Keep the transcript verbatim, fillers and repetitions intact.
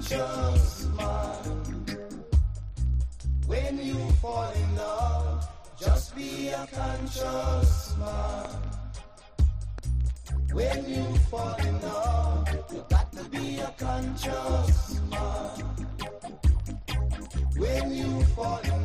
conscious man. When you fall in love, just be a conscious man. When you fall in love, you got to be a conscious man. When you fall in